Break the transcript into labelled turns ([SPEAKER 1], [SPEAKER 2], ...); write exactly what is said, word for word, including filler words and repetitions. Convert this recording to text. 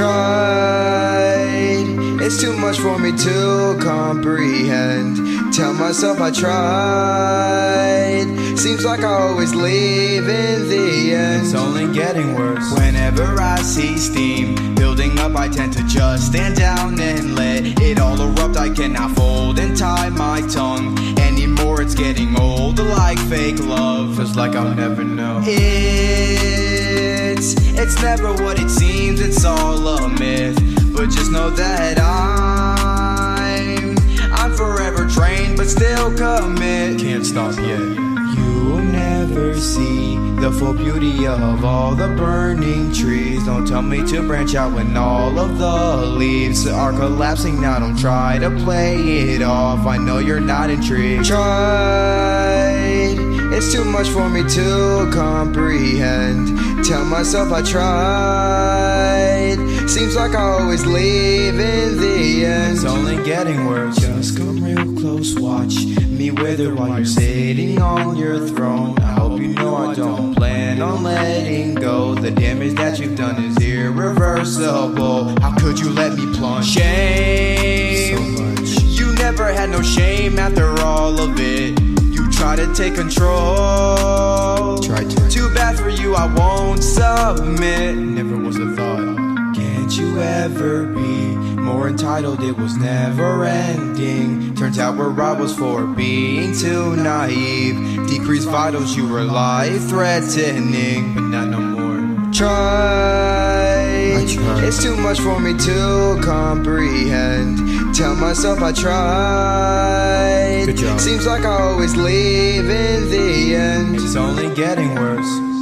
[SPEAKER 1] tried. It's too much for me to comprehend. Tell myself I tried. Seems like I always leave in the end.
[SPEAKER 2] It's only getting worse. Whenever I see steam building up, I tend to just stand down and let it all erupt. I cannot fold and tie my tongue anymore. It's getting old, like fake love. Feels like I'll never know. It's, it's never what it seems, it's all a myth. But just know that I'm, I'm forever trained, but still commit. Can't stop yet. You'll never see the full beauty of all the burning trees. Don't tell me to branch out when all of the leaves are collapsing. Now don't try to play it off, I know you're not intrigued.
[SPEAKER 1] Tried. It's too much for me to comprehend. Tell myself I tried. Seems like I always leave in the end.
[SPEAKER 2] It's only getting worse. Just come real close, watch me wither while you're sitting on your throne. I hope you know I don't plan on letting go. The damage that you've done is irreversible. How could you let me plunge? Shame. So much. You never had no shame after all of it. You try to take control.
[SPEAKER 1] Try to.
[SPEAKER 2] Too bad for you, I won't submit. Never was a thought. Can't you ever be more entitled? It was never ending. Turns out where I was for being too naive. Decreased vitals, you were life threatening, but not no more.
[SPEAKER 1] Tried. tried. It's too much for me to comprehend. Tell myself I tried.
[SPEAKER 2] Good job.
[SPEAKER 1] Seems like I always leave in the end.
[SPEAKER 2] It's only getting worse.